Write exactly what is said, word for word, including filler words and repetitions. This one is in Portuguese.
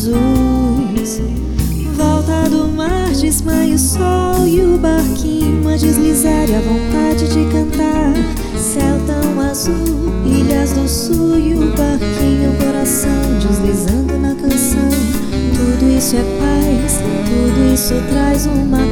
azuis. Volta do mar, desmaia o sol e o barquinho a deslizar e a vontade de cantar. Céu tão azul, ilhas do sul e o barquinho, o coração deslizando na canção. Tudo isso é paz, tudo isso traz uma